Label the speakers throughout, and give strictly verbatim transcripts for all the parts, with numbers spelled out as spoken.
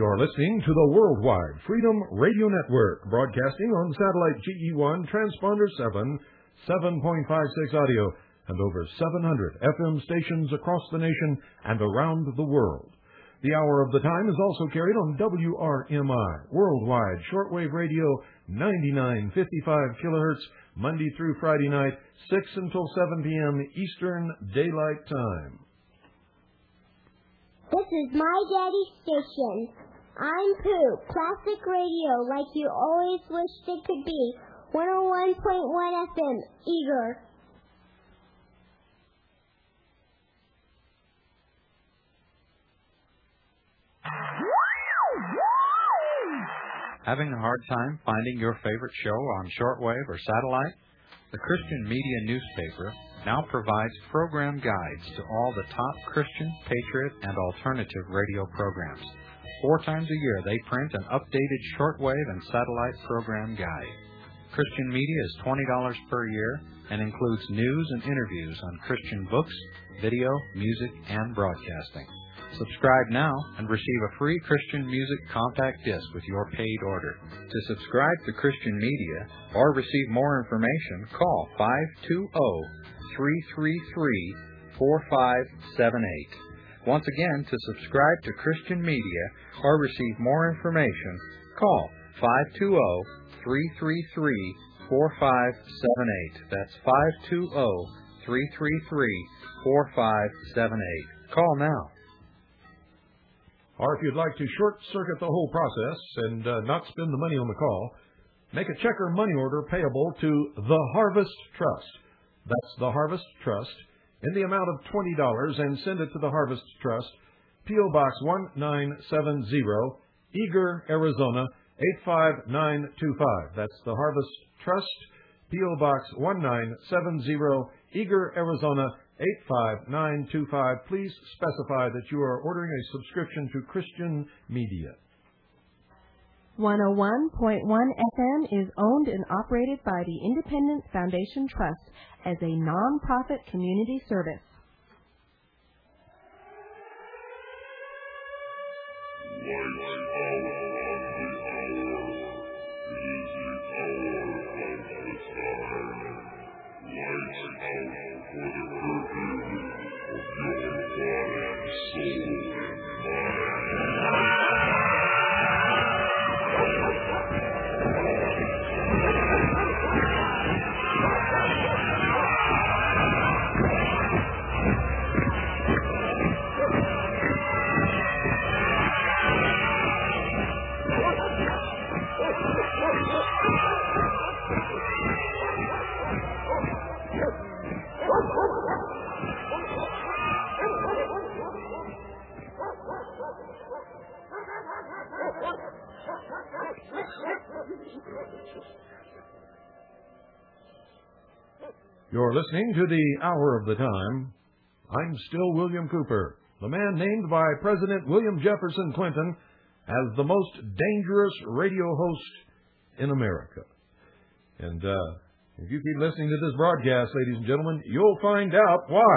Speaker 1: You're listening to the Worldwide Freedom Radio Network, broadcasting on satellite G E one, transponder seven, seven point five six audio, and over seven hundred F M stations across the nation and around the world. The Hour of the Time is also carried on W R M I, Worldwide Shortwave Radio, ninety-nine fifty-five kilohertz, Monday through Friday night, six until seven p.m. Eastern Daylight Time.
Speaker 2: This is my daddy's station. I'm Pooh, classic radio like you always wished it could be. one oh one point one F M, Eager.
Speaker 3: Having a hard time finding your favorite show on shortwave or satellite? The Christian Media newspaper now provides program guides to all the top Christian, patriot, and alternative radio programs. Four times a year, they print an updated shortwave and satellite program guide. Christian Media is twenty dollars per year and includes news and interviews on Christian books, video, music, and broadcasting. Subscribe now and receive a free Christian music compact disc with your paid order. To subscribe to Christian Media or receive more information, call five two zero, three three three, four five seven eight. Once again, to subscribe to Christian Media or receive more information, call five two zero, three three three, four five seven eight. That's five two zero, three three three, four five seven eight. Call now.
Speaker 1: Or if you'd like to short-circuit the whole process and uh, not spend the money on the call, make a check or money order payable to The Harvest Trust. That's The Harvest Trust, in the amount of twenty dollars, and send it to The Harvest Trust, P O. Box one nine seven zero, Eager, Arizona, eight five nine two five. That's The Harvest Trust, P O. Box one nine seven zero, Eager, Arizona, eight five nine two five. Please specify that you are ordering a subscription to Christian Media.
Speaker 4: one oh one point one F M is owned and operated by the Independence Foundation Trust as a non-profit community service.
Speaker 1: You're listening to the Hour of the Time. I'm still William Cooper, the man named by President William Jefferson Clinton as the most dangerous radio host in America. And uh, if you keep listening to this broadcast, ladies and gentlemen, you'll find out why.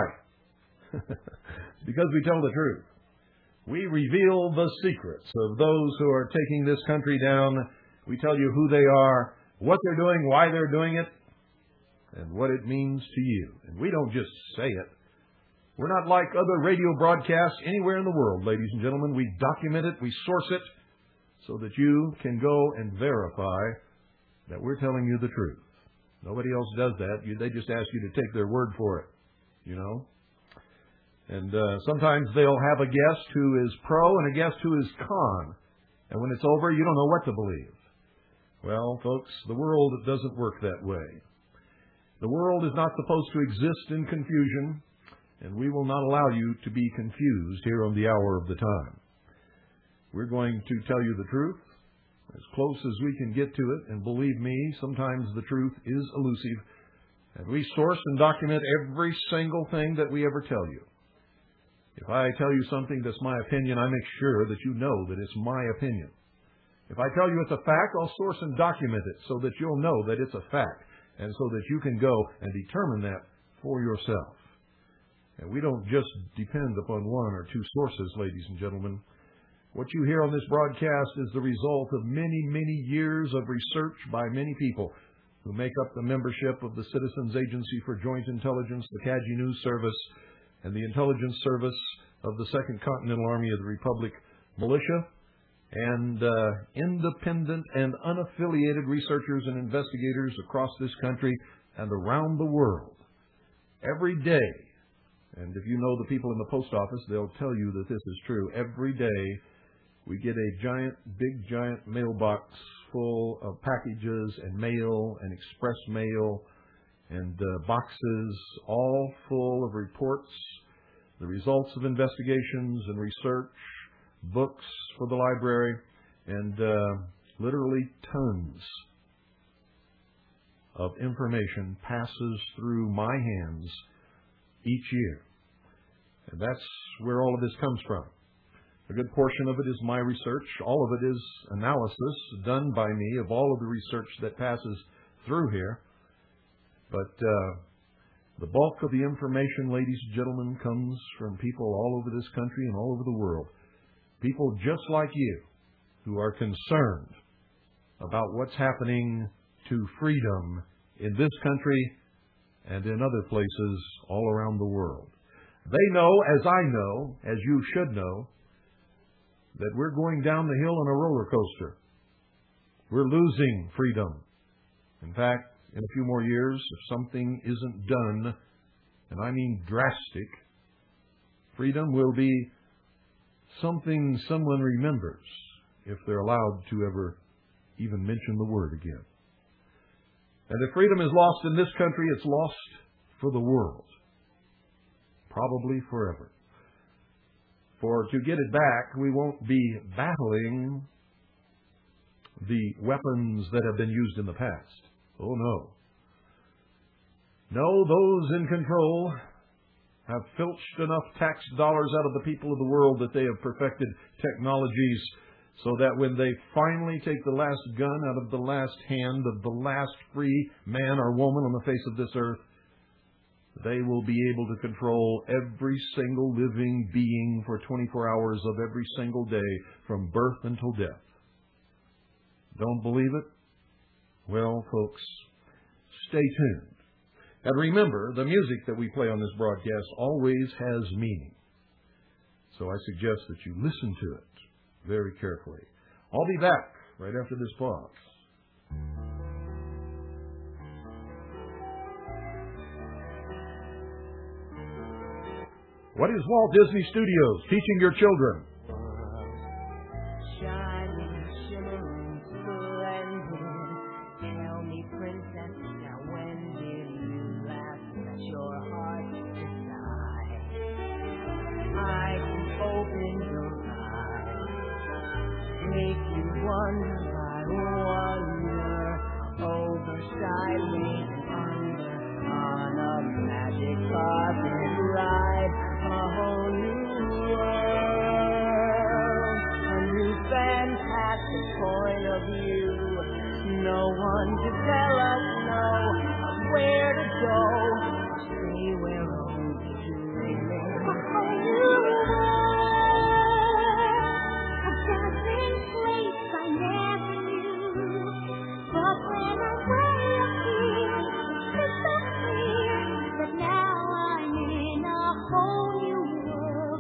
Speaker 1: It's because we tell the truth. We reveal the secrets of those who are taking this country down. We tell you who they are, what they're doing, why they're doing it, and what it means to you. And we don't just say it. We're not like other radio broadcasts anywhere in the world, ladies and gentlemen. We document it, we source it, so that you can go and verify that we're telling you the truth. Nobody else does that. You, they just ask you to take their word for it, you know. And uh, sometimes they'll have a guest who is pro and a guest who is con. And when it's over, you don't know what to believe. Well, folks, the world doesn't work that way. The world is not supposed to exist in confusion, and we will not allow you to be confused here on the Hour of the Time. We're going to tell you the truth as close as we can get to it, and believe me, sometimes the truth is elusive, and we source and document every single thing that we ever tell you. If I tell you something that's my opinion, I make sure that you know that it's my opinion. If I tell you it's a fact, I'll source and document it so that you'll know that it's a fact, and so that you can go and determine that for yourself. And we don't just depend upon one or two sources, ladies and gentlemen. What you hear on this broadcast is the result of many, many years of research by many people who make up the membership of the Citizens Agency for Joint Intelligence, the C A G I News Service, and the Intelligence Service of the Second Continental Army of the Republic Militia, and uh, independent and unaffiliated researchers and investigators across this country and around the world. Every day, and if you know the people in the post office, they'll tell you that this is true. Every day, we get a giant, big giant mailbox full of packages and mail and express mail and uh, boxes, all full of reports, the results of investigations and research, books for the library, and uh, literally tons of information passes through my hands each year. And that's where all of this comes from. A good portion of it is my research. All of it is analysis done by me of all of the research that passes through here. But uh, the bulk of the information, ladies and gentlemen, comes from people all over this country and all over the world. People just like you who are concerned about what's happening to freedom in this country and in other places all around the world. They know, as I know, as you should know, that we're going down the hill on a roller coaster. We're losing freedom. In fact, in a few more years, if something isn't done, and I mean drastic, freedom will be something someone remembers if they're allowed to ever even mention the word again. And if freedom is lost in this country, it's lost for the world. Probably forever. For to get it back, we won't be battling the weapons that have been used in the past. Oh, no. No, those in control have filched enough tax dollars out of the people of the world that they have perfected technologies so that when they finally take the last gun out of the last hand of the last free man or woman on the face of this earth, they will be able to control every single living being for twenty-four hours of every single day from birth until death. Don't believe it? Well, folks, stay tuned. And remember, the music that we play on this broadcast always has meaning. So I suggest that you listen to it very carefully. I'll be back right after this pause. What is Walt Disney Studios teaching your children?
Speaker 5: Shining, shimmering, splendid. Tell me, princess, now when did you last let your heart decide? I can open your eyes, make you wonder by wonder, over, sideways, and under, on a magic carpet ride. A whole new world, a new fantastic point of view. No one to tell us no, of where to go. Stay we're only dreaming. A whole new world, a dazzling place I never knew. But when I way up here, it's so clear that now I'm in a whole new world.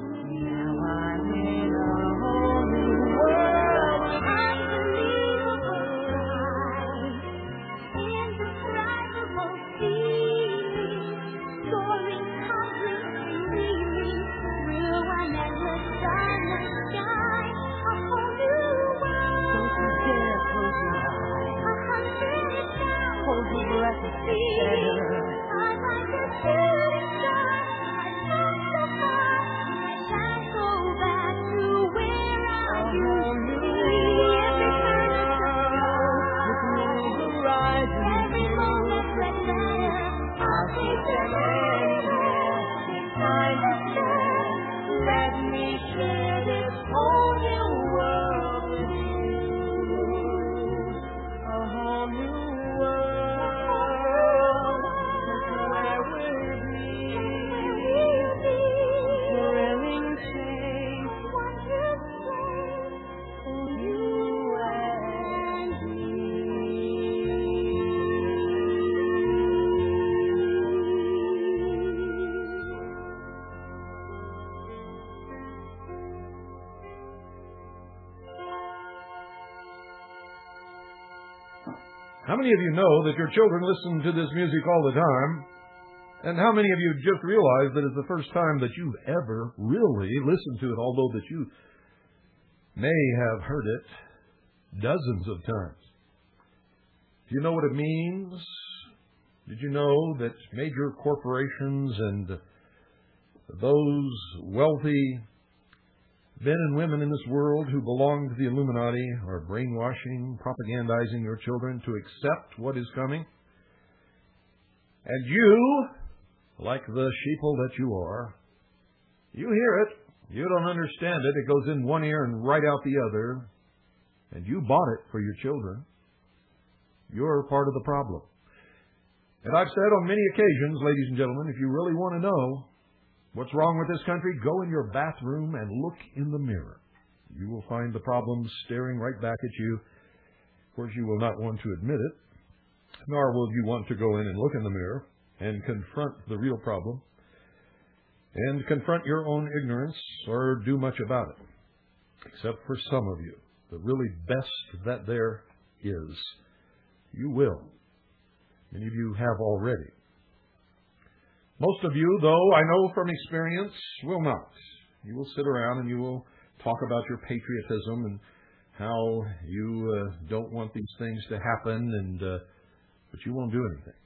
Speaker 1: How many of you know that your children listen to this music all the time? And how many of you just realize that it's the first time that you've ever really listened to it, although that you may have heard it dozens of times? Do you know what it means? Did you know that major corporations and those wealthy men and women in this world who belong to the Illuminati are brainwashing, propagandizing your children to accept what is coming? And you, like the sheeple that you are, you hear it. You don't understand it. It goes in one ear and right out the other. And you bought it for your children. You're part of the problem. And I've said on many occasions, ladies and gentlemen, if you really want to know what's wrong with this country, go in your bathroom and look in the mirror. You will find the problem staring right back at you. Of course, you will not want to admit it, nor will you want to go in and look in the mirror and confront the real problem and confront your own ignorance or do much about it, except for some of you. The really best that there is, you will. Many of you have already. Most of you, though, I know from experience, will not. You will sit around and you will talk about your patriotism and how you uh, don't want these things to happen, and uh, but you won't do anything.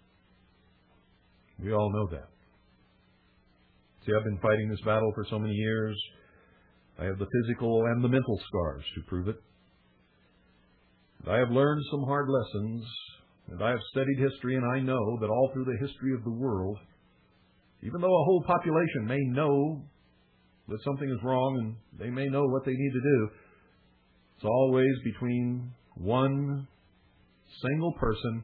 Speaker 1: We all know that. See, I've been fighting this battle for so many years. I have the physical and the mental scars to prove it. I have learned some hard lessons, and I have studied history, and I know that all through the history of the world, even though a whole population may know that something is wrong and they may know what they need to do, it's always between one single person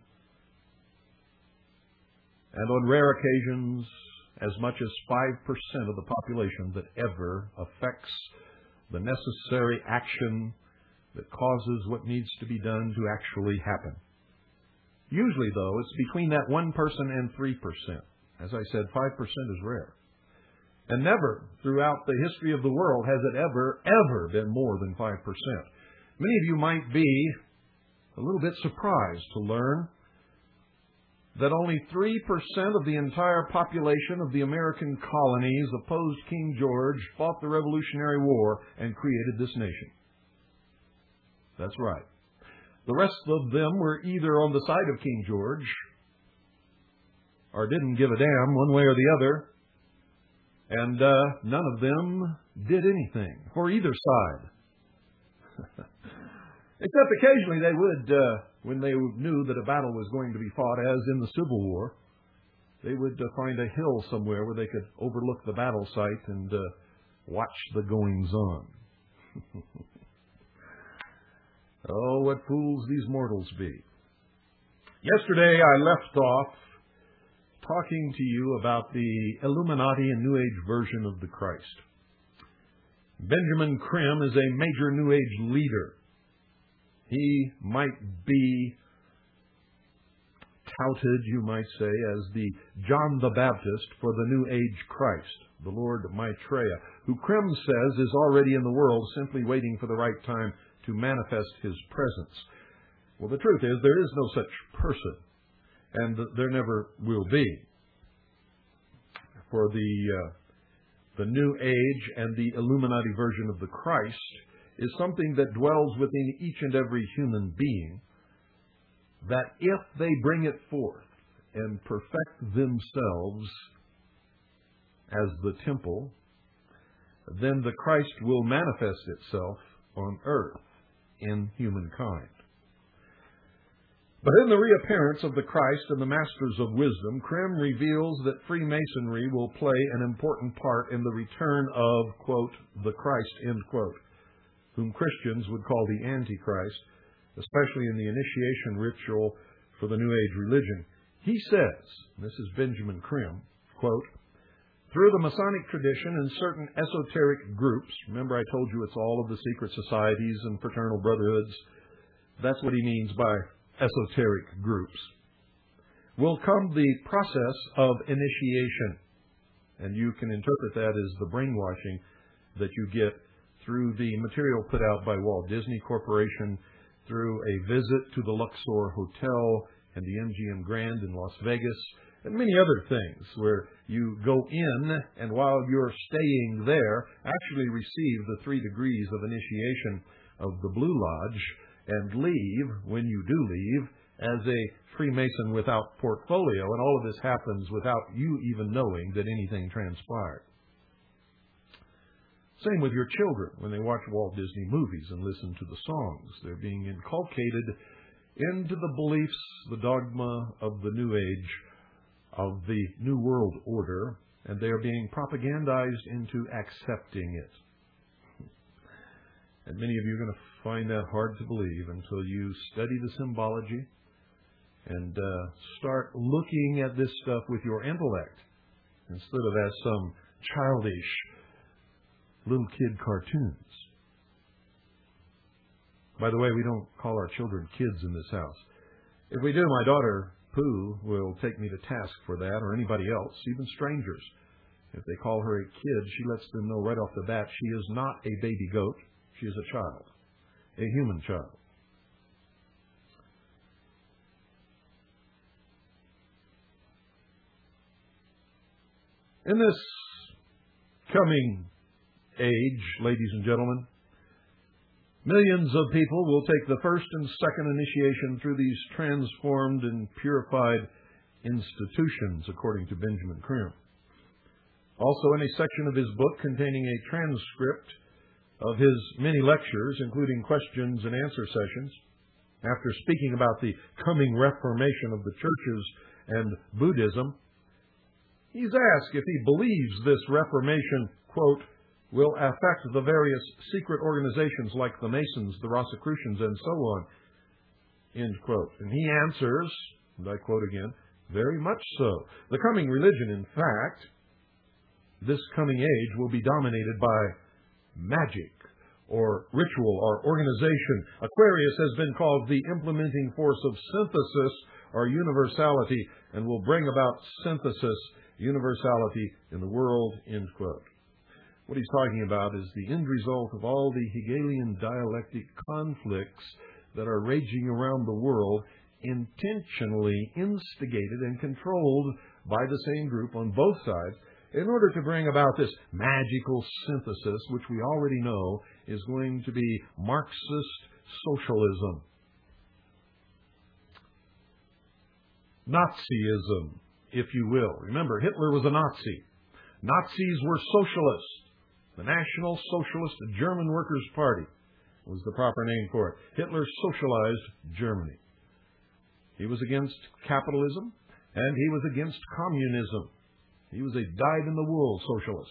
Speaker 1: and on rare occasions as much as five percent of the population that ever affects the necessary action that causes what needs to be done to actually happen. Usually, though, it's between that one person and three percent. As I said, five percent is rare. And never throughout the history of the world has it ever, ever been more than five percent. Many of you might be a little bit surprised to learn that only three percent of the entire population of the American colonies opposed King George, fought the Revolutionary War, and created this nation. That's right. The rest of them were either on the side of King George or didn't give a damn one way or the other, and uh, none of them did anything for either side. Except occasionally they would, uh, when they knew that a battle was going to be fought, as in the Civil War, they would uh, find a hill somewhere where they could overlook the battle site and uh, watch the goings-on. Oh, what fools these mortals be. Yesterday I left off talking to you about the Illuminati and New Age version of the Christ. Benjamin Creme is a major New Age leader. He might be touted, you might say, as the John the Baptist for the New Age Christ, the Lord Maitreya, who Creme says is already in the world, simply waiting for the right time to manifest His presence. Well, the truth is, there is no such person, and there never will be. For the uh, the New Age and the Illuminati version of the Christ is something that dwells within each and every human being, that if they bring it forth and perfect themselves as the temple, then the Christ will manifest itself on earth in humankind. But in the reappearance of the Christ and the Masters of Wisdom, Creme reveals that Freemasonry will play an important part in the return of, quote, the Christ, end quote, whom Christians would call the Antichrist, especially in the initiation ritual for the New Age religion. He says, this is Benjamin Creme, quote, through the Masonic tradition and certain esoteric groups, remember I told you it's all of the secret societies and fraternal brotherhoods, that's what he means by esoteric groups, will come the process of initiation. And you can interpret that as the brainwashing that you get through the material put out by Walt Disney Corporation through a visit to the Luxor Hotel and the M G M Grand in Las Vegas, and many other things where you go in and while you're staying there actually receive the three degrees of initiation of the Blue Lodge and leave, when you do leave, as a Freemason without portfolio, and all of this happens without you even knowing that anything transpired. Same with your children when they watch Walt Disney movies and listen to the songs. They're being inculcated into the beliefs, the dogma of the New Age, of the New World Order, and they are being propagandized into accepting it. And many of you are going to find that hard to believe until you study the symbology and uh, start looking at this stuff with your intellect instead of as some childish little kid cartoons. By the way, we don't call our children kids in this house. If we do, my daughter, Pooh, will take me to task for that, or anybody else, even strangers. If they call her a kid, she lets them know right off the bat she is not a baby goat. She is a child, a human child. In this coming age, ladies and gentlemen, millions of people will take the first and second initiation through these transformed and purified institutions, according to Benjamin Creme. Also, in a section of his book containing a transcript of his many lectures, including questions and answer sessions, after speaking about the coming reformation of the churches and Buddhism, he's asked if he believes this reformation, quote, will affect the various secret organizations like the Masons, the Rosicrucians, and so on, end quote. And he answers, and I quote again, very much so. The coming religion, in fact, this coming age will be dominated by magic or ritual or organization. Aquarius has been called the implementing force of synthesis or universality and will bring about synthesis, universality in the world, end quote. What he's talking about is the end result of all the Hegelian dialectic conflicts that are raging around the world, intentionally instigated and controlled by the same group on both sides, in order to bring about this magical synthesis, which we already know is going to be Marxist socialism. Nazism, if you will. Remember, Hitler was a Nazi. Nazis were socialists. The National Socialist German Workers' Party was the proper name for it. Hitler socialized Germany. He was against capitalism, and he was against communism. He was a dyed-in-the-wool socialist.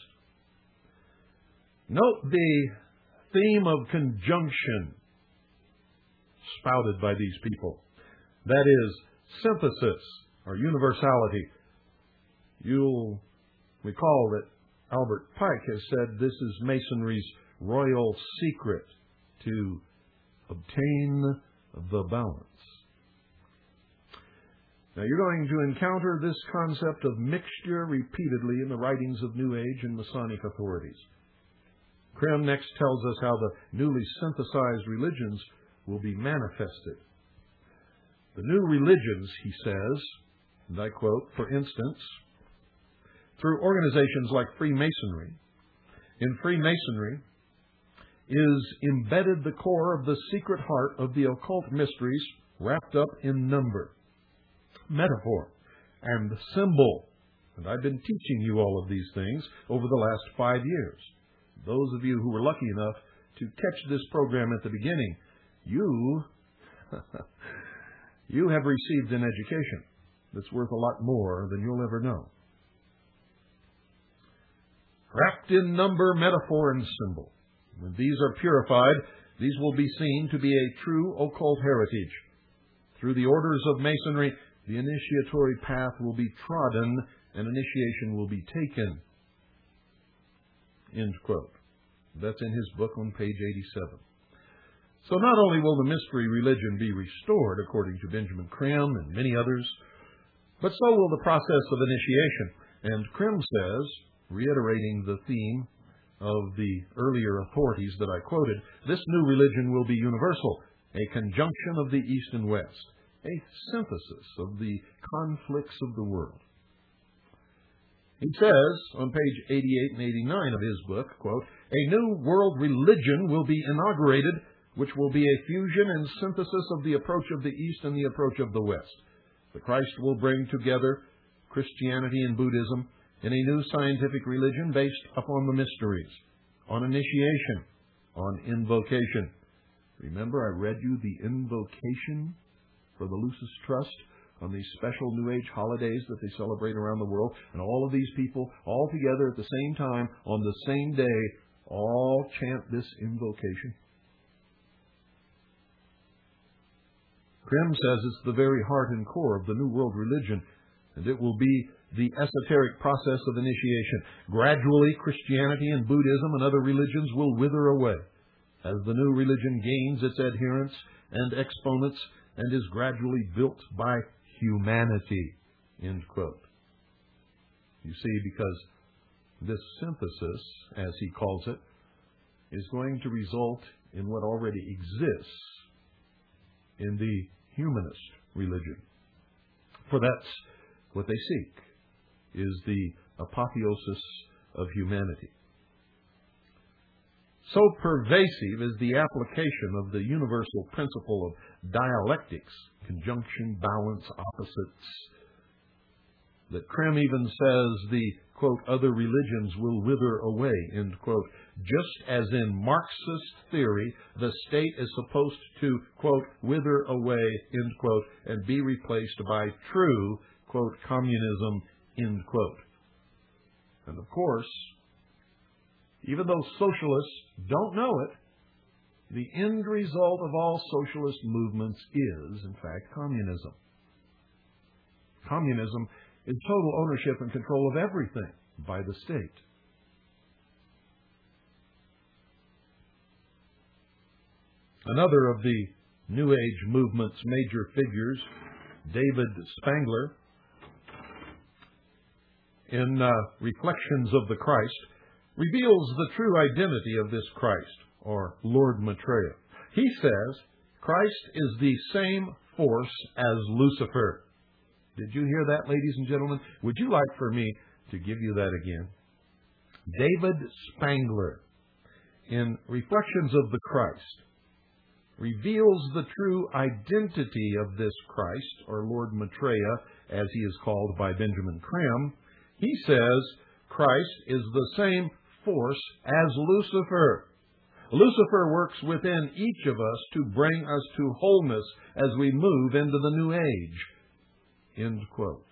Speaker 1: Note the theme of conjunction spouted by these people. That is, synthesis or universality. You'll recall that Albert Pike has said this is Masonry's royal secret to obtain the balance. Now, you're going to encounter this concept of mixture repeatedly in the writings of New Age and Masonic authorities. Creme next tells us how the newly synthesized religions will be manifested. The new religions, he says, and I quote, for instance, through organizations like Freemasonry. In Freemasonry is embedded the core of the secret heart of the occult mysteries wrapped up in number, metaphor, and symbol. And I've been teaching you all of these things over the last five years. Those of you who were lucky enough to catch this program at the beginning, you, you have received an education that's worth a lot more than you'll ever know. Wrapped in number, metaphor, and symbol. When these are purified, these will be seen to be a true occult heritage. Through the orders of Masonry, the initiatory path will be trodden and initiation will be taken. End quote. That's in his book on page eighty-seven. So not only will the mystery religion be restored, according to Benjamin Creme and many others, but so will the process of initiation. And Creme says, reiterating the theme of the earlier authorities that I quoted, this new religion will be universal, a conjunction of the East and West, a synthesis of the conflicts of the world. He says on page eighty-eight and eighty-nine of his book, quote, "A new world religion will be inaugurated, which will be a fusion and synthesis of the approach of the East and the approach of the West. The Christ will bring together Christianity and Buddhism in a new scientific religion based upon the mysteries, on initiation, on invocation." Remember, I read you the invocation for the Lucis Trust on these special New Age holidays that they celebrate around the world. And all of these people, all together at the same time, on the same day, all chant this invocation. Krim says it's the very heart and core of the New World religion, and it will be the esoteric process of initiation. Gradually, Christianity and Buddhism and other religions will wither away as the new religion gains its adherents and exponents and is gradually built by humanity. End quote. You see, because this synthesis, as he calls it, is going to result in what already exists in the humanist religion. For that's what they seek, is the apotheosis of humanity. So pervasive is the application of the universal principle of dialectics, conjunction, balance, opposites, that Krim even says the, quote, "other religions will wither away," end quote, just as in Marxist theory, the state is supposed to, quote, "wither away," end quote, and be replaced by true, quote, "communism," end quote. And of course, even though socialists don't know it, the end result of all socialist movements is, in fact, communism. Communism is total ownership and control of everything by the state. Another of the New Age movement's major figures, David Spangler, in uh, Reflections of the Christ, reveals the true identity of this Christ, or Lord Maitreya. He says, Christ is the same force as Lucifer. Did you hear that, ladies and gentlemen? Would you like for me to give you that again? David Spangler, in Reflections of the Christ, reveals the true identity of this Christ, or Lord Maitreya, as he is called by Benjamin Krim. He says Christ is the same force as Lucifer. Lucifer works within each of us to bring us to wholeness as we move into the new age. End quote.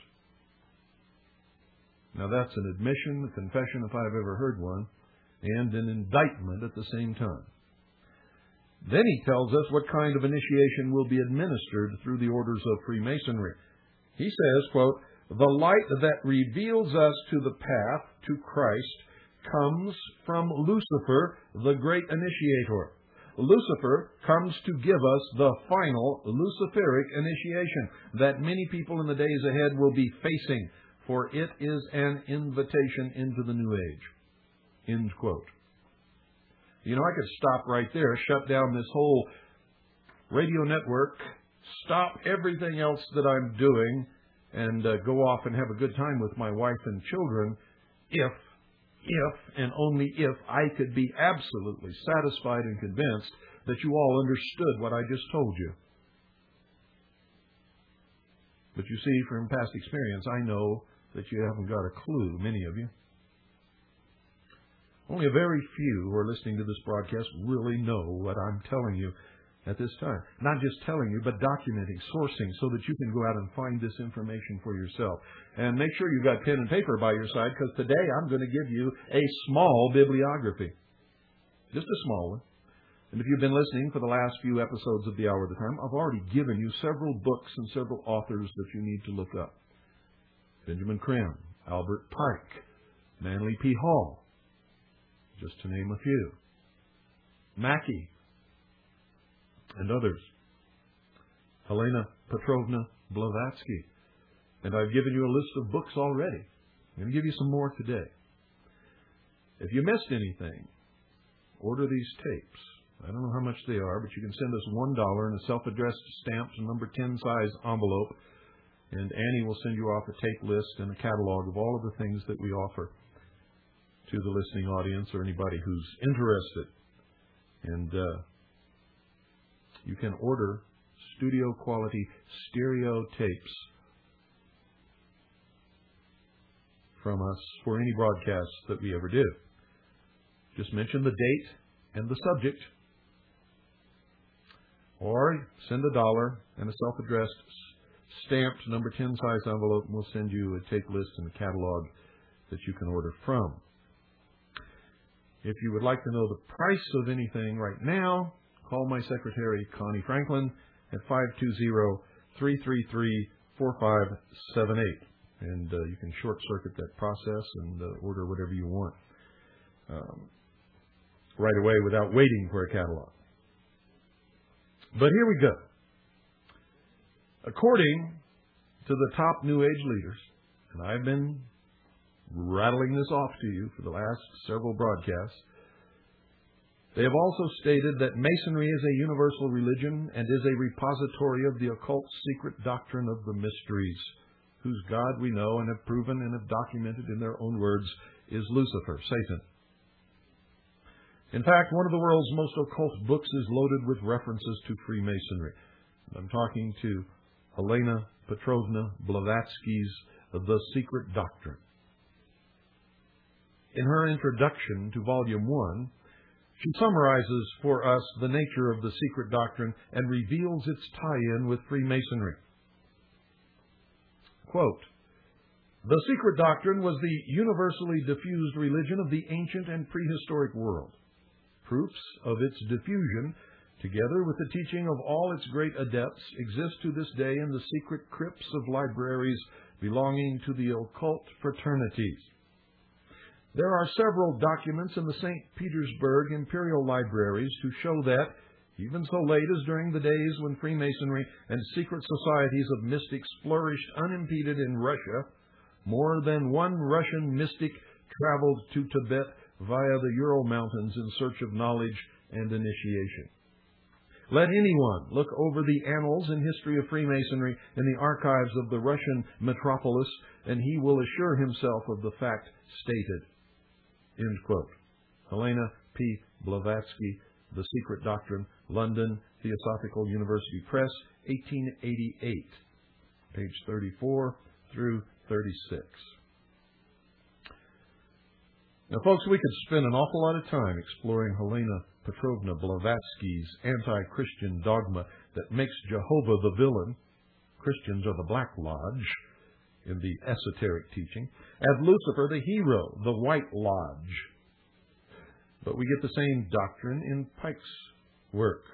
Speaker 1: Now that's an admission, a confession, if I've ever heard one, and an indictment at the same time. Then he tells us what kind of initiation will be administered through the orders of Freemasonry. He says, quote, "The light that reveals us to the path to Christ comes from Lucifer, the great initiator. Lucifer comes to give us the final Luciferic initiation that many people in the days ahead will be facing, for it is an invitation into the new age." End quote. You know, I could stop right there, shut down this whole radio network, stop everything else that I'm doing, and uh, go off and have a good time with my wife and children if, if, and only if I could be absolutely satisfied and convinced that you all understood what I just told you. But you see, from past experience, I know that you haven't got a clue, many of you. Only a very few who are listening to this broadcast really know what I'm telling you at this time. Not just telling you, but documenting, sourcing, so that you can go out and find this information for yourself. And make sure you've got pen and paper by your side, because today I'm going to give you a small bibliography. Just a small one. And if you've been listening for the last few episodes of the Hour of the Time, I've already given you several books and several authors that you need to look up. Benjamin Krim, Albert Pike, Manly P. Hall, just to name a few. Mackey, and others. Helena Petrovna Blavatsky. And I've given you a list of books already. I'm going to give you some more today. If you missed anything, order these tapes. I don't know how much they are, but you can send us one dollar in a self-addressed stamped number ten size envelope, and Annie will send you off a tape list and a catalog of all of the things that we offer to the listening audience or anybody who's interested. And uh, you can order studio quality stereo tapes from us for any broadcasts that we ever do. Just mention the date and the subject, or send a dollar and a self-addressed stamped number ten size envelope, and we'll send you a tape list and a catalog that you can order from. If you would like to know the price of anything right now, call my secretary, Connie Franklin, at five two zero, three three three, four five seven eight. And uh, you can short-circuit that process and uh, order whatever you want um, right away without waiting for a catalog. But here we go. According to the top New Age leaders, and I've been rattling this off to you for the last several broadcasts, they have also stated that Masonry is a universal religion and is a repository of the occult secret doctrine of the mysteries, whose God we know and have proven and have documented in their own words is Lucifer, Satan. In fact, one of the world's most occult books is loaded with references to Freemasonry. I'm talking to Helena Petrovna Blavatsky's The Secret Doctrine. In her introduction to Volume one, she summarizes for us the nature of the secret doctrine and reveals its tie-in with Freemasonry. Quote, "The secret doctrine was the universally diffused religion of the ancient and prehistoric world. Proofs of its diffusion, together with the teaching of all its great adepts, exist to this day in the secret crypts of libraries belonging to the occult fraternities. There are several documents in the Saint Petersburg Imperial Libraries to show that, even so late as during the days when Freemasonry and secret societies of mystics flourished unimpeded in Russia, more than one Russian mystic traveled to Tibet via the Ural Mountains in search of knowledge and initiation. Let anyone look over the annals and history of Freemasonry in the archives of the Russian metropolis, and he will assure himself of the fact stated." End quote. Helena P. Blavatsky, The Secret Doctrine, London, Theosophical University Press, eighteen eighty-eight, page thirty-four through thirty-six. Now, folks, we could spend an awful lot of time exploring Helena Petrovna Blavatsky's anti-Christian dogma that makes Jehovah the villain, Christians are the Black Lodge, in the esoteric teaching, and Lucifer the hero, the White Lodge. But we get the same doctrine in Pike's work.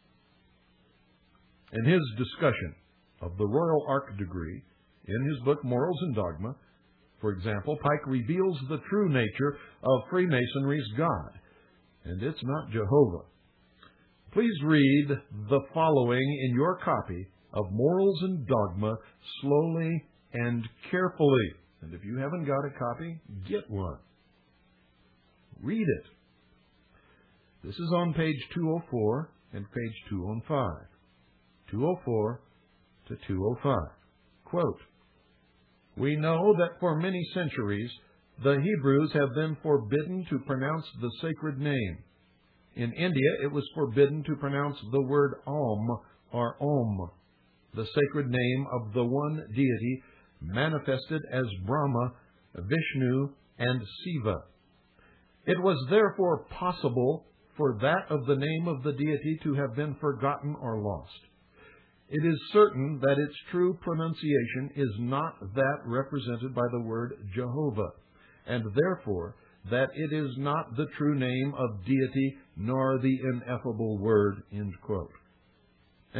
Speaker 1: In his discussion of the Royal Ark degree, in his book Morals and Dogma, for example, Pike reveals the true nature of Freemasonry's God, and it's not Jehovah. Please read the following in your copy of Morals and Dogma slowly and carefully. And if you haven't got a copy, get one. Read it. This is on page two oh four and page two oh five. two oh four to two oh five. Quote, "We know that for many centuries the Hebrews have been forbidden to pronounce the sacred name. In India it was forbidden to pronounce the word Om or Om, the sacred name of the one deity manifested as Brahma, Vishnu, and Siva. It was therefore possible for that of the name of the deity to have been forgotten or lost. It is certain that its true pronunciation is not that represented by the word Jehovah, and therefore that it is not the true name of deity nor the ineffable word." End quote. And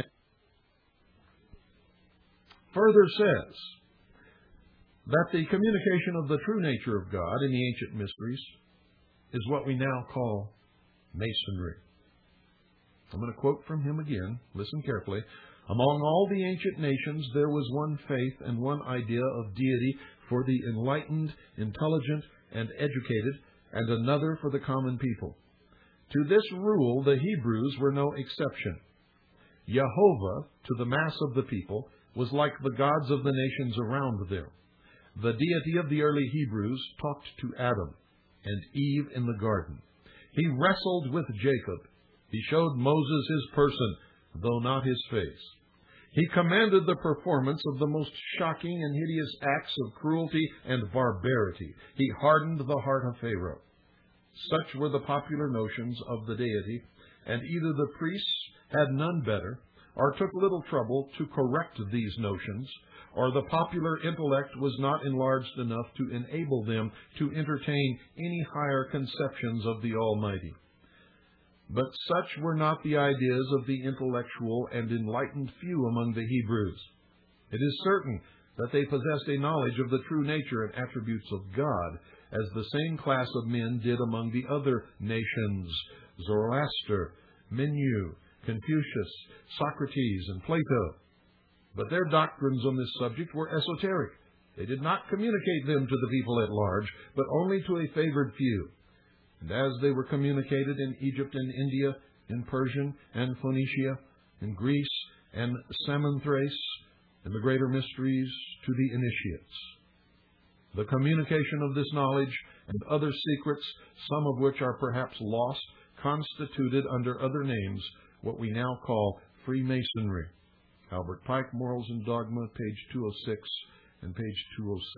Speaker 1: further says that the communication of the true nature of God in the ancient mysteries is what we now call Masonry. I'm going to quote from him again. Listen carefully. "Among all the ancient nations there was one faith and one idea of deity for the enlightened, intelligent, and educated, and another for the common people. To this rule, the Hebrews were no exception. Jehovah, to the mass of the people, was like the gods of the nations around them. The deity of the early Hebrews talked to Adam and Eve in the garden. He wrestled with Jacob. He showed Moses his person, though not his face. He commanded the performance of the most shocking and hideous acts of cruelty and barbarity. He hardened the heart of Pharaoh. Such were the popular notions of the deity, and either the priests had none better, or took little trouble to correct these notions, or the popular intellect was not enlarged enough to enable them to entertain any higher conceptions of the Almighty. But such were not the ideas of the intellectual and enlightened few among the Hebrews. It is certain that they possessed a knowledge of the true nature and attributes of God, as the same class of men did among the other nations, Zoroaster, Menu, Confucius, Socrates, and Plato. But their doctrines on this subject were esoteric. They did not communicate them to the people at large, but only to a favored few. And as they were communicated in Egypt and India, in Persian and Phoenicia, in Greece and Samothrace, in the greater mysteries to the initiates. The communication of this knowledge and other secrets, some of which are perhaps lost, constituted under other names what we now call Freemasonry. Albert Pike, Morals and Dogma, page two oh six and page two oh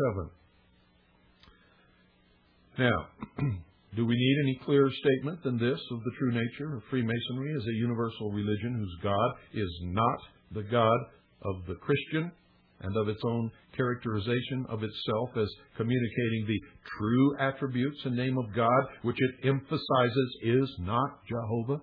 Speaker 1: seven. Now, do we need any clearer statement than this of the true nature of Freemasonry as a universal religion whose God is not the God of the Christian and of its own characterization of itself as communicating the true attributes and name of God, which it emphasizes is not Jehovah?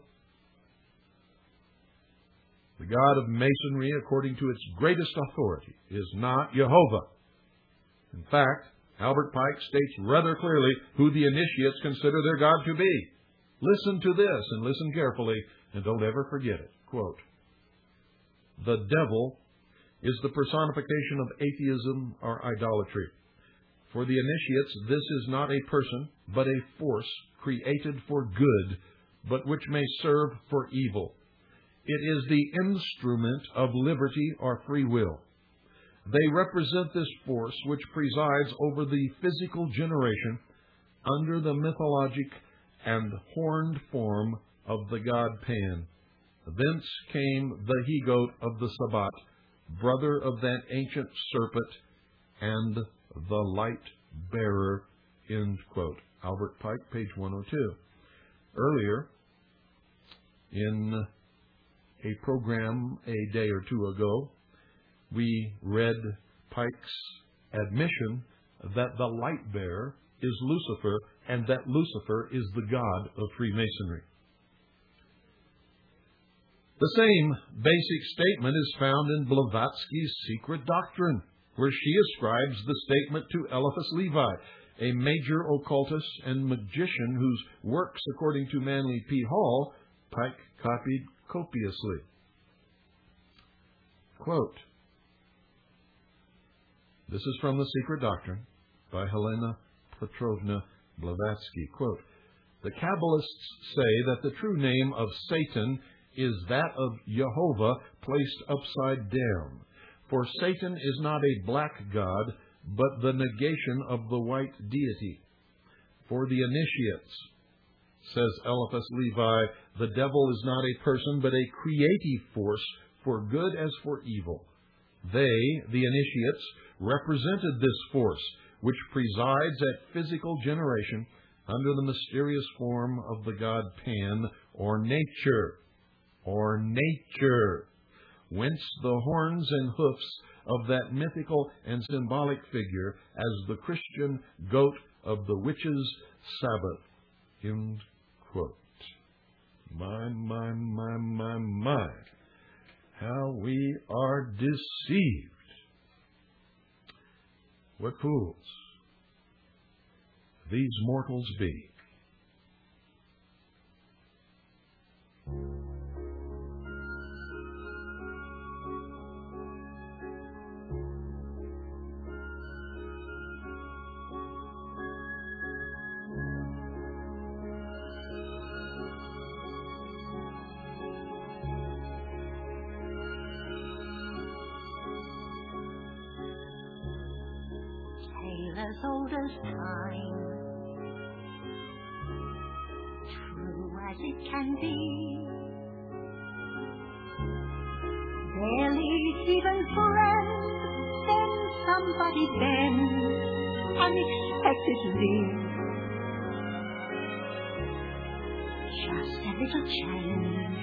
Speaker 1: The God of Masonry, according to its greatest authority, is not Jehovah. In fact, Albert Pike states rather clearly who the initiates consider their God to be. Listen to this, and listen carefully, and don't ever forget it. Quote, "The devil is the personification of atheism or idolatry. For the initiates, this is not a person, but a force created for good, but which may serve for evil. It is the instrument of liberty or free will. They represent this force which presides over the physical generation under the mythologic and horned form of the god Pan. Thence came the he-goat of the Sabbat, brother of that ancient serpent, and the light-bearer." End quote. Albert Pike, page one oh two. Earlier, in a program a day or two ago, we read Pike's admission that the light-bearer is Lucifer, and that Lucifer is the god of Freemasonry. The same basic statement is found in Blavatsky's Secret Doctrine, where she ascribes the statement to Eliphas Levi, a major occultist and magician whose works, according to Manly P. Hall, Pike copied copiously. Quote, this is from The Secret Doctrine by Helena Petrovna Blavatsky. Quote, "The Kabbalists say that the true name of Satan is that of Jehovah placed upside down. For Satan is not a black god, but the negation of the white deity. For the initiates," says Eliphas Levi, "the devil is not a person, but a creative force for good as for evil. They, the initiates, represented this force, which presides at physical generation under the mysterious form of the god Pan, or nature, or nature, whence the horns and hoofs of that mythical and symbolic figure as the Christian goat of the witches' Sabbath." End quote. My, my, my, my, my. How we are deceived. What fools these mortals be.
Speaker 5: as old as time, true as it can be. Barely even friends, then somebody bends unexpectedly. Just a little change,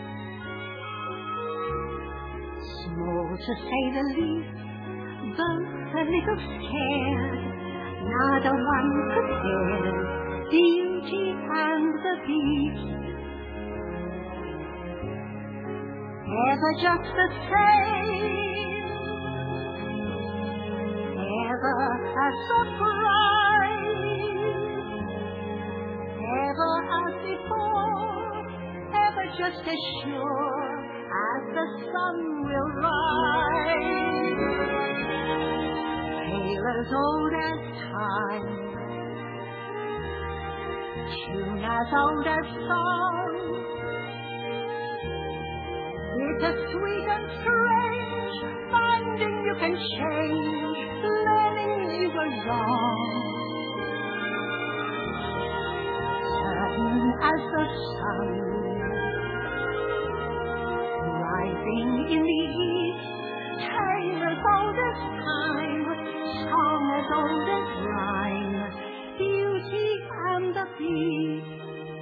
Speaker 5: small to say the least, both a little scared. Neither one compares Beauty and the Beast. Ever just the same, ever a surprise, ever as before, ever just as sure as the sun will rise. Tale as old as time, tune as old as song, bittersweet and strange, finding you can change, learning you were wrong. Certain as the sun, rising in the east, tale as old as time, song as old as rhyme, Beauty and the Beast.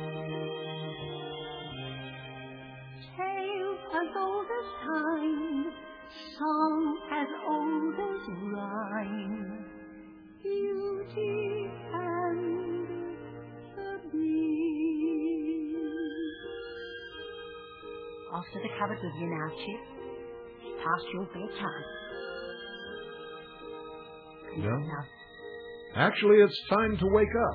Speaker 5: Tale as old as time, song as old as rhyme, Beauty and the Beast. Off to the cupboard with you now, Chip. It's past your bedtime.
Speaker 1: No. Actually, it's time to wake up.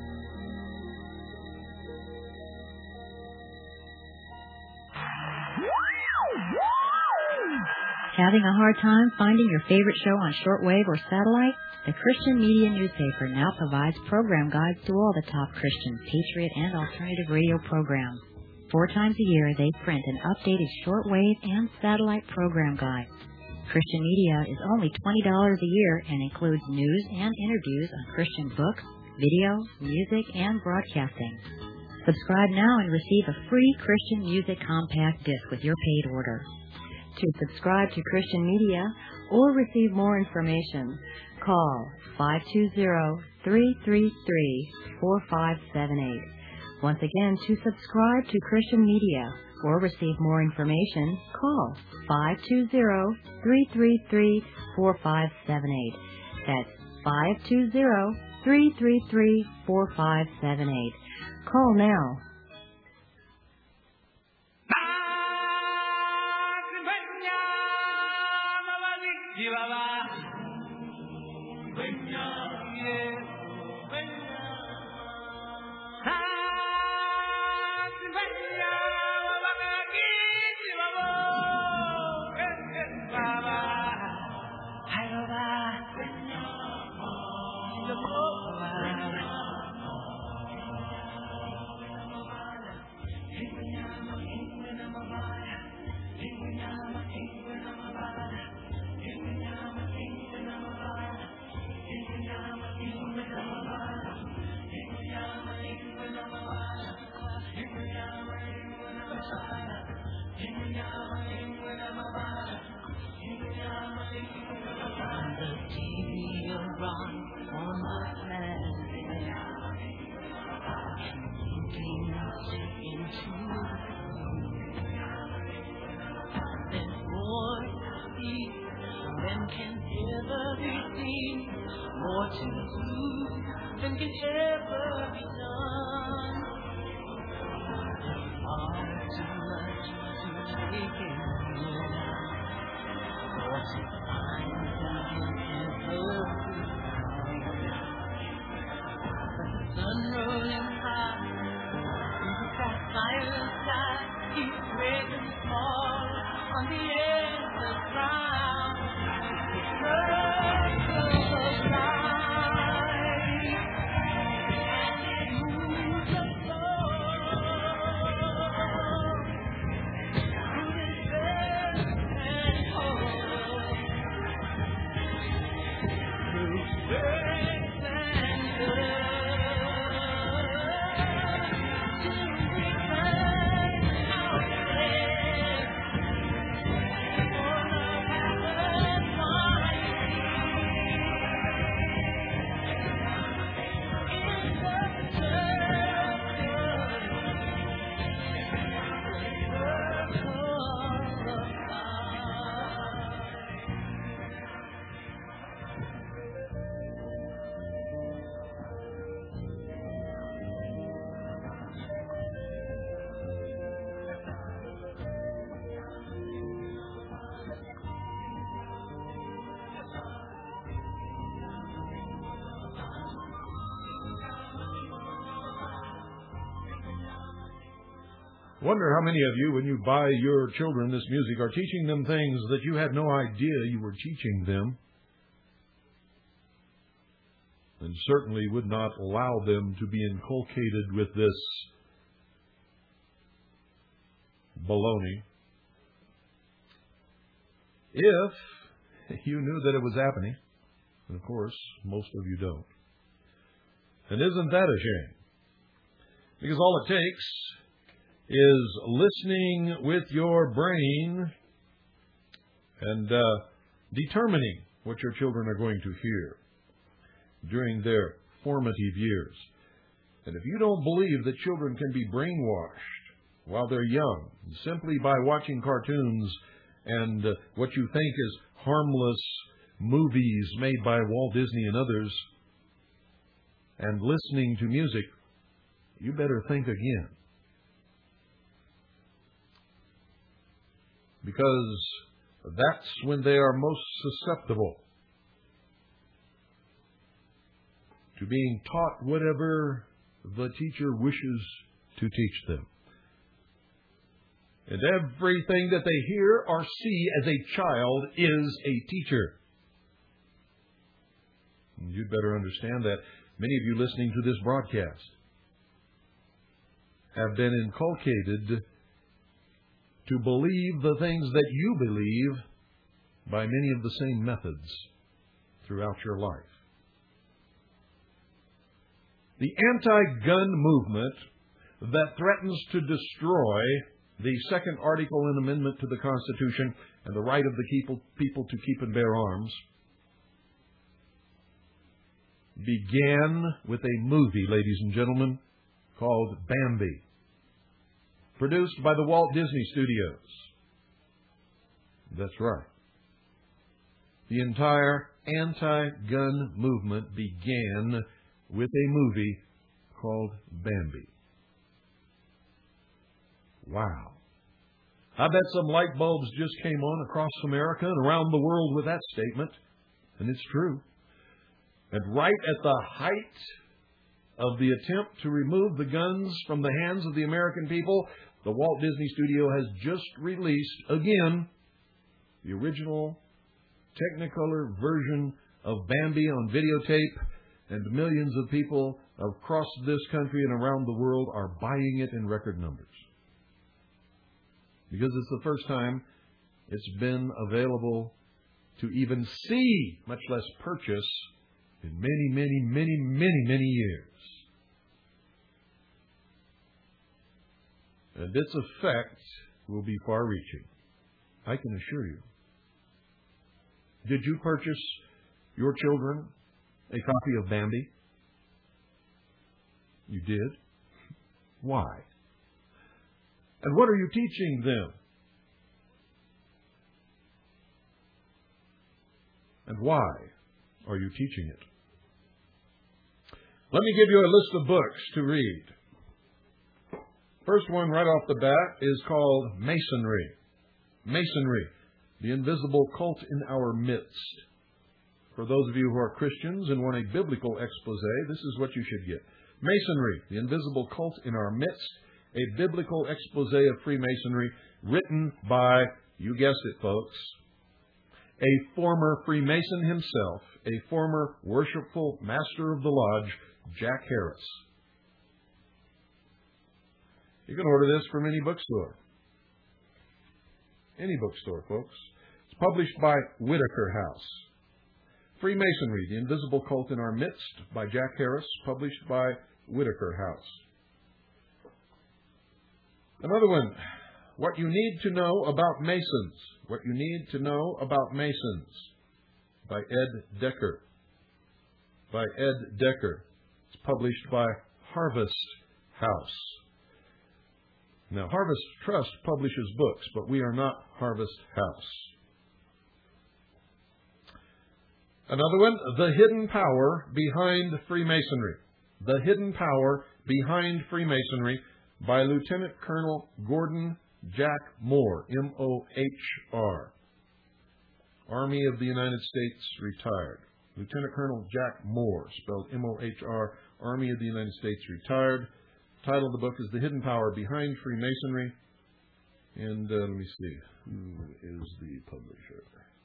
Speaker 6: Having a hard time finding your favorite show on shortwave or satellite? The Christian Media Newspaper now provides program guides to all the top Christian, patriot, and alternative radio programs. Four times a year, they print an updated shortwave and satellite program guide. Christian Media is only twenty dollars a year and includes news and interviews on Christian books, video, music, and broadcasting. Subscribe now and receive a free Christian music compact disc with your paid order.
Speaker 4: To subscribe to Christian Media or receive more information, call five two zero, three three three, four five seven eight. Once again, to subscribe to Christian Media or receive more information, call five two zero, three three three, four five seven eight. That's five two zero, three three three, four five seven eight. Call now.
Speaker 5: More to do than can ever be done. Far too much to take in, or to find than can ever be found. But the sun rolling high into that silent sky keeps raging small on the edge of ground. It's Hey!
Speaker 1: Wonder how many of you, when you buy your children this music, are teaching them things that you had no idea you were teaching them, and certainly would not allow them to be inculcated with this baloney. If you knew that it was happening, and of course, most of you don't. And isn't that a shame? Because all it takes is listening with your brain and uh, determining what your children are going to hear during their formative years. And if you don't believe that children can be brainwashed while they're young, simply by watching cartoons and uh, what you think is harmless movies made by Walt Disney and others, and listening to music, you better think again. Because that's when they are most susceptible to being taught whatever the teacher wishes to teach them. And everything that they hear or see as a child is a teacher. And you'd better understand that many of you listening to this broadcast have been inculcated to believe the things that you believe by many of the same methods throughout your life. The anti-gun movement that threatens to destroy the second article and amendment to the Constitution and the right of the people, people to keep and bear arms began with a movie, ladies and gentlemen, called Bambi, produced by the Walt Disney Studios. That's right. The entire anti-gun movement began with a movie called Bambi. Wow. I bet some light bulbs just came on across America and around the world with that statement. And it's true. And right at the height of the attempt to remove the guns from the hands of the American people, the Walt Disney Studio has just released, again, the original Technicolor version of Bambi on videotape, and millions of people across this country and around the world are buying it in record numbers. Because it's the first time it's been available to even see, much less purchase, in many, many, many, many, many years. And its effect will be far-reaching, I can assure you. Did you purchase your children a copy of Bambi? You did? Why? And what are you teaching them? And why are you teaching it? Let me give you a list of books to read. First one right off the bat is called Masonry. Masonry, the invisible cult in our midst. For those of you who are Christians and want a biblical expose, this is what you should get. Masonry, the invisible cult in our midst, a biblical expose of Freemasonry written by, you guessed it, folks, a former Freemason himself, a former worshipful master of the lodge, Jack Harris. You can order this from any bookstore. Any bookstore, folks. It's published by Whitaker House. Freemasonry, the Invisible Cult in Our Midst, by Jack Harris, published by Whitaker House. Another one, What You Need to Know About Masons. What You Need to Know About Masons, by Ed Decker. By Ed Decker. It's published by Harvest House. Now, Harvest Trust publishes books, but we are not Harvest House. Another one, The Hidden Power Behind Freemasonry. The Hidden Power Behind Freemasonry, by Lieutenant Colonel Gordon Jack Moore, M O H R. Army of the United States, retired. Lieutenant Colonel Jack Moore, spelled M O H R, Army of the United States, retired. title of the book is The Hidden Power Behind Freemasonry. And uh, let me see, who is the publisher?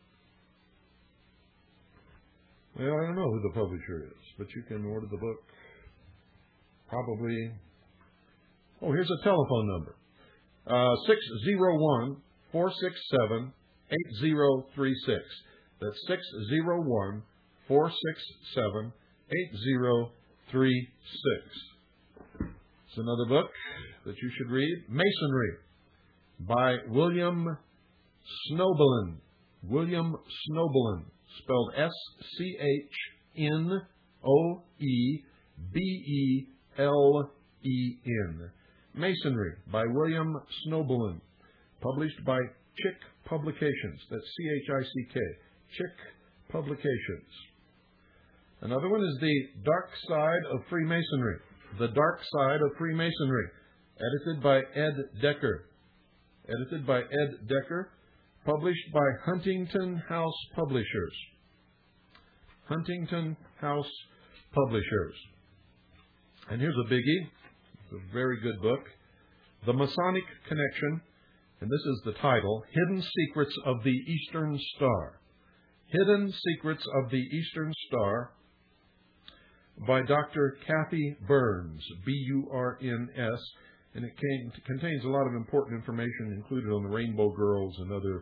Speaker 1: Well, I don't know who the publisher is, but you can order the book probably. Oh, here's a telephone number. Uh, six oh one, four six seven, eight oh three six. That's six oh one, four six seven, eight oh three six. It's another book that you should read. Masonry by William Snoebelen. William Snoebelen, spelled S C H N O E B E L E N. Masonry by William Snoebelen, published by Chick Publications. That's C H I C K. Chick Publications. Another one is The Dark Side of Freemasonry. The Dark Side of Freemasonry, edited by Ed Decker. Edited by Ed Decker, published by Huntington House Publishers. Huntington House Publishers. And here's a biggie. It's a very good book. The Masonic Connection, and this is the title, Hidden Secrets of the Eastern Star. Hidden Secrets of the Eastern Star by Doctor Kathy Burns, B U R N S, and it came, contains a lot of important information included on the Rainbow Girls and other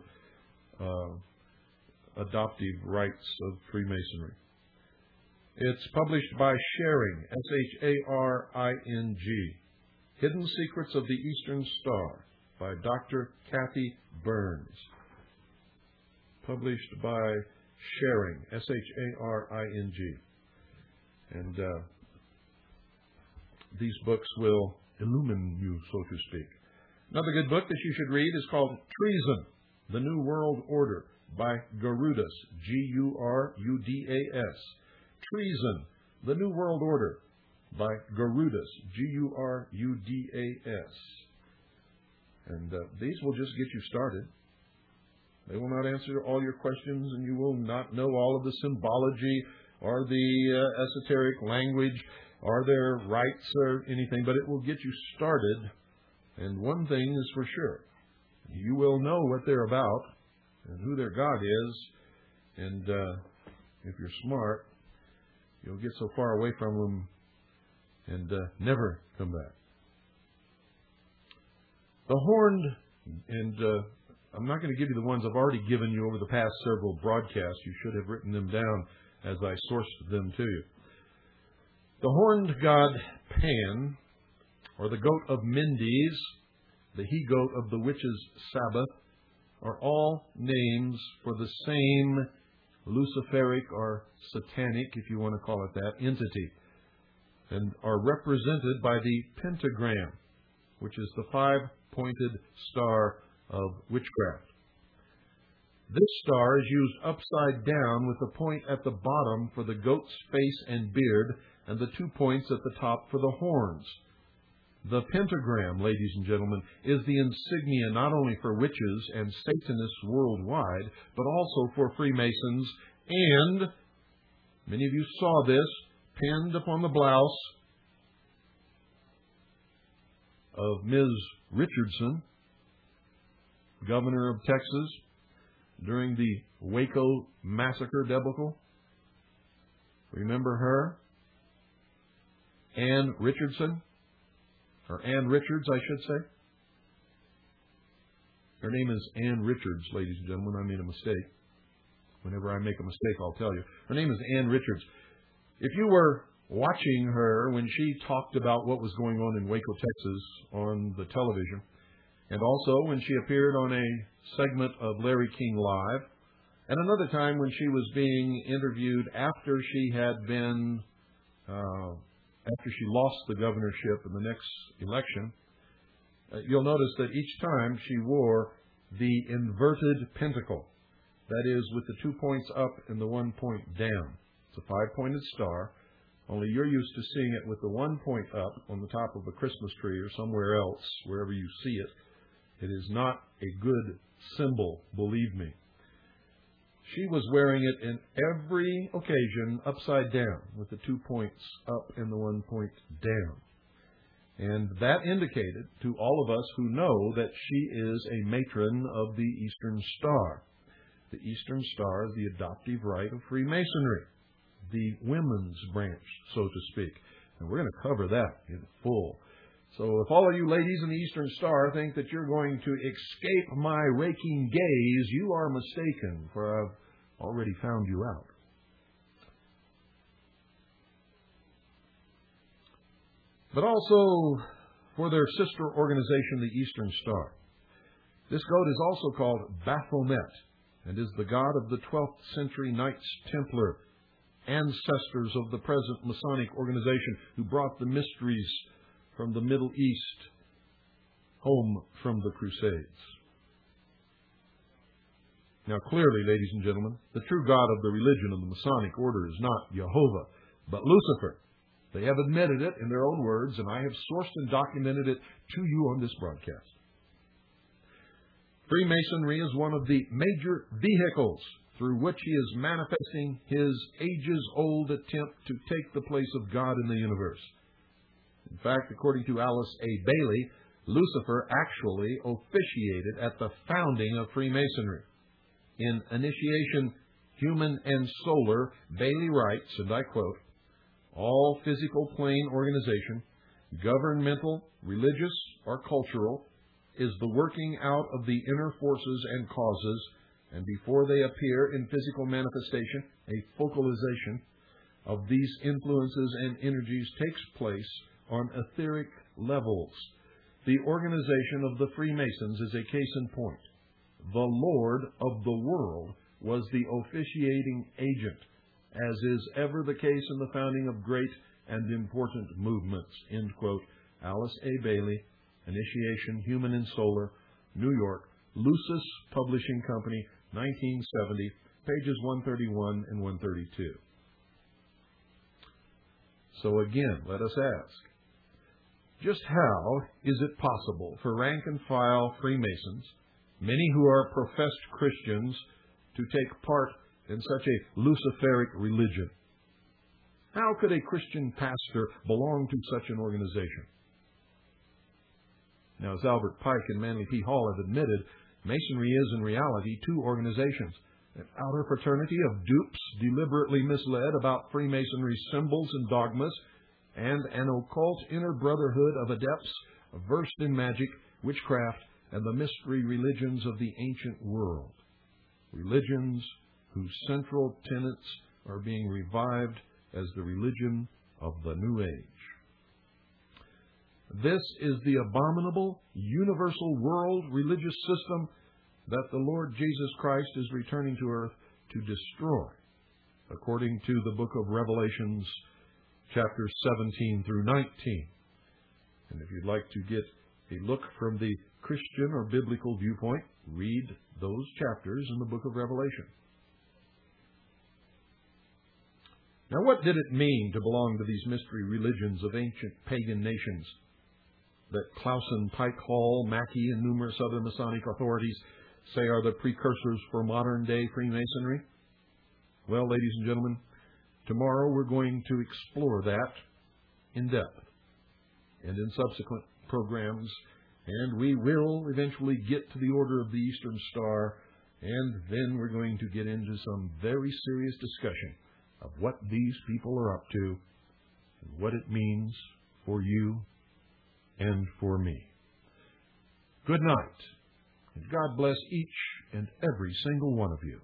Speaker 1: uh, adoptive rites of Freemasonry. It's published by Sharing, S H A R I N G. Hidden Secrets of the Eastern Star by Doctor Kathy Burns. Published by Sharing, S H A R I N G. And uh, these books will illumine you, so to speak. Another good book that you should read is called Treason, The New World Order by Garudis, G U R U D A S. Treason, The New World Order by Garudis, G U R U D A S. And uh, these will just get you started. They will not answer all your questions, and you will not know all of the symbology or the uh, esoteric language or their rites or anything, but it will get you started. And one thing is for sure. You will know what they're about and who their God is. And uh, if you're smart, you'll get so far away from them and uh, never come back. The Horned, and uh, I'm not going to give you the ones I've already given you over the past several broadcasts. You should have written them down as I sourced them to you. The Horned God Pan, or the Goat of Mendes, the he-goat of the witches' Sabbath, are all names for the same Luciferic or satanic, if you want to call it that, entity, and are represented by the pentagram, which is the five-pointed star of witchcraft. This star is used upside down with the point at the bottom for the goat's face and beard, and the two points at the top for the horns. The pentagram, ladies and gentlemen, is the insignia not only for witches and Satanists worldwide, but also for Freemasons, and many of you saw this pinned upon the blouse of Miz Richardson, governor of Texas, during the Waco massacre debacle. Remember her? Ann Richardson? Or Ann Richards, I should say. Her name is Ann Richards, ladies and gentlemen. I made a mistake. Whenever I make a mistake, I'll tell you. Her name is Ann Richards. If you were watching her when she talked about what was going on in Waco, Texas on the television, and also when she appeared on a segment of Larry King Live, and another time when she was being interviewed after she had been, uh, after she lost the governorship in the next election, uh, you'll notice that each time she wore the inverted pentacle. That is, with the two points up and the one point down. It's a five-pointed star, only you're used to seeing it with the one point up on the top of a Christmas tree or somewhere else, wherever you see it. It is not a good symbol, believe me. She was wearing it in every occasion upside down, with the two points up and the one point down. And that indicated to all of us who know that she is a matron of the Eastern Star. The Eastern Star is the adoptive right of Freemasonry, the women's branch, so to speak. And we're going to cover that in full. So if all of you ladies in the Eastern Star think that you're going to escape my raking gaze, you are mistaken, for I've already found you out. But also for their sister organization, the Eastern Star. This god is also called Baphomet, and is the god of the twelfth century Knights Templar, ancestors of the present Masonic organization who brought the mysteries from the Middle East home from the Crusades. Now clearly, ladies and gentlemen, the true god of the religion of the Masonic order is not Jehovah, but Lucifer. They have admitted it in their own words, and I have sourced and documented it to you on this broadcast. Freemasonry is one of the major vehicles through which he is manifesting his ages-old attempt to take the place of God in the universe. In fact, according to Alice A. Bailey, Lucifer actually officiated at the founding of Freemasonry. In Initiation, Human and Solar, Bailey writes, and I quote, "All physical plane organization, governmental, religious, or cultural, is the working out of the inner forces and causes, and before they appear in physical manifestation, a focalization of these influences and energies takes place on etheric levels. The organization of the Freemasons is a case in point. The Lord of the world was the officiating agent, as is ever the case in the founding of great and important movements." End quote. Alice A. Bailey, Initiation, Human and Solar, New York, Lucis Publishing Company, nineteen seventy, pages one thirty-one and one thirty-two. So again, let us ask, just how is it possible for rank-and-file Freemasons, many who are professed Christians, to take part in such a Luciferic religion? How could a Christian pastor belong to such an organization? Now, as Albert Pike and Manly P. Hall have admitted, Masonry is in reality two organizations: an outer fraternity of dupes deliberately misled about Freemasonry's symbols and dogmas, and an occult inner brotherhood of adepts versed in magic, witchcraft, and the mystery religions of the ancient world. Religions whose central tenets are being revived as the religion of the New Age. This is the abominable, universal world religious system that the Lord Jesus Christ is returning to earth to destroy, according to the book of Revelations, chapters seventeen through nineteen. And if you'd like to get a look from the Christian or biblical viewpoint, read those chapters in the book of Revelation. Now, what did it mean to belong to these mystery religions of ancient pagan nations that Clausen, Pike Hall, Mackey, and numerous other Masonic authorities say are the precursors for modern-day Freemasonry? Well, ladies and gentlemen, tomorrow we're going to explore that in depth and in subsequent programs, and we will eventually get to the Order of the Eastern Star, and then we're going to get into some very serious discussion of what these people are up to and what it means for you and for me. Good night, and God bless each and every single one of you.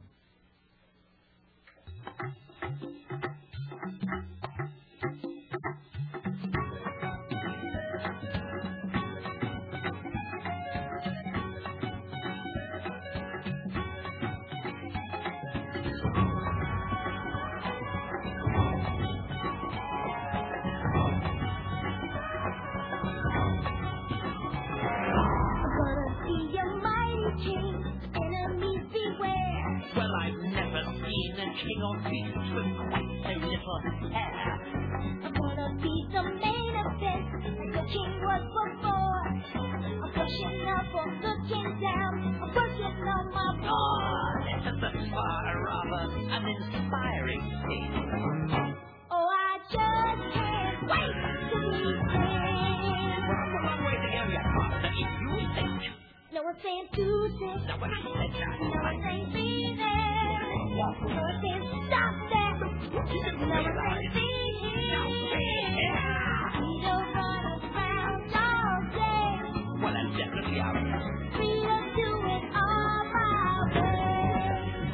Speaker 5: King of beasts with quite so little hair.
Speaker 2: I'm gonna be the main event, like the king was before. I'm pushing up, I'm looking down, I'm working on my
Speaker 5: Ah, this is a far rather an inspiring scene.
Speaker 2: Oh, I just can't wait to be king. was saying Tuesday.
Speaker 5: Now when I said that,
Speaker 2: No one's saying be there. No one's saying stop there.
Speaker 5: you can
Speaker 2: No
Speaker 5: say
Speaker 2: one's
Speaker 5: right.
Speaker 2: saying be
Speaker 5: Now be
Speaker 2: here.
Speaker 5: here.
Speaker 2: We don't run around all day.
Speaker 5: Well, I'm definitely out.
Speaker 2: Freedom to it all my way.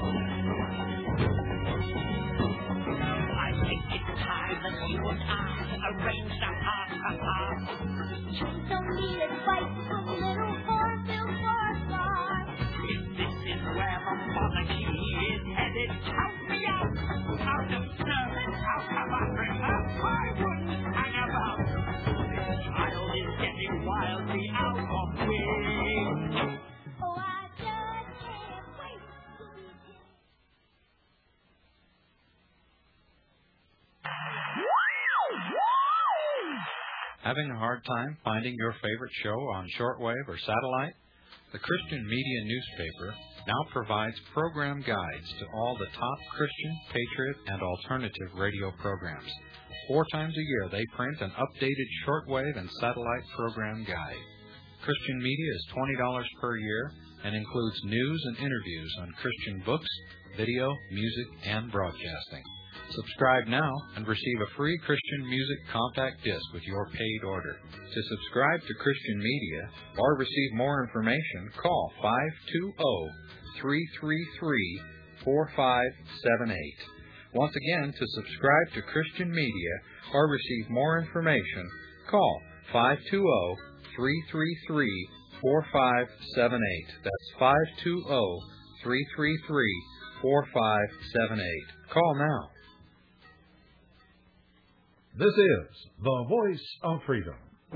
Speaker 5: I think it's time that you and I arrange our heart to heart.
Speaker 2: Don't need advice from little Orville Forsyth.
Speaker 5: If this is where the monarchy is headed, count me out. Out of service, out of Africa, I wouldn't hang about. This child is getting wildly out of wing.
Speaker 2: Oh, I just can't wait to meet him.
Speaker 3: Having a hard time finding your favorite show on shortwave or satellite? The Christian Media newspaper now provides program guides to all the top Christian, patriot, and alternative radio programs. Four times a year, they print an updated shortwave and satellite program guide. Christian Media is twenty dollars per year and includes news and interviews on Christian books, video, music, and broadcasting. Subscribe now and receive a free Christian music compact disc with your paid order. To subscribe to Christian Media or receive more information, call five two zero, three three three, four five seven eight. Once again, to subscribe to Christian Media or receive more information, call five two zero, three three three, four five seven eight. That's five two zero, three three three, four five seven eight. Call now.
Speaker 1: This is the Voice of Freedom.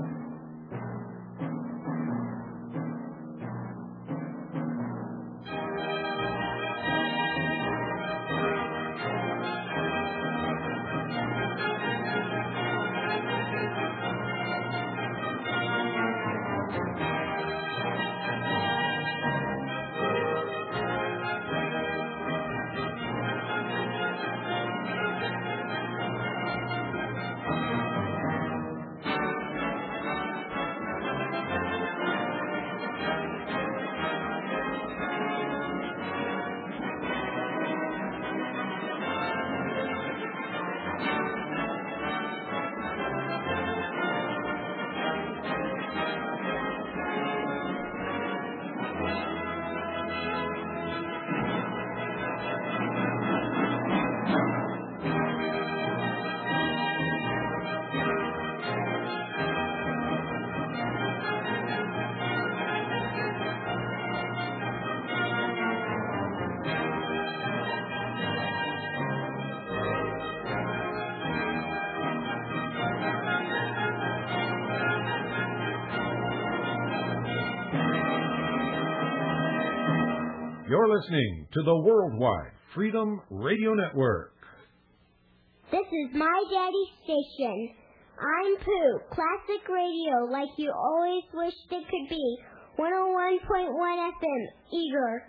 Speaker 1: You're listening to the Worldwide Freedom Radio Network.
Speaker 2: This is my daddy's station. I'm Pooh, classic radio like you always wished it could be. one oh one point one F M, Eager.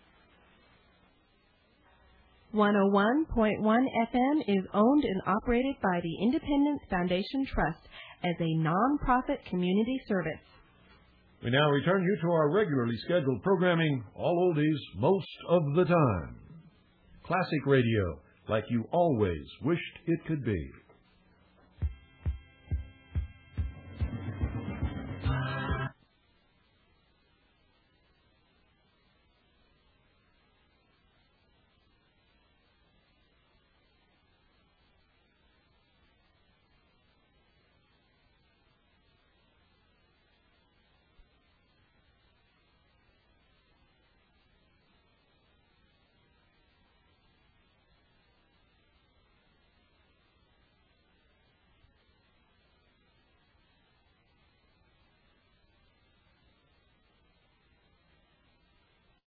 Speaker 7: one oh one point one F M is owned and operated by the Independence Foundation Trust as a non-profit community service.
Speaker 1: We now return you to our regularly scheduled programming, all oldies, most of the time. Classic radio, like you always wished it could be.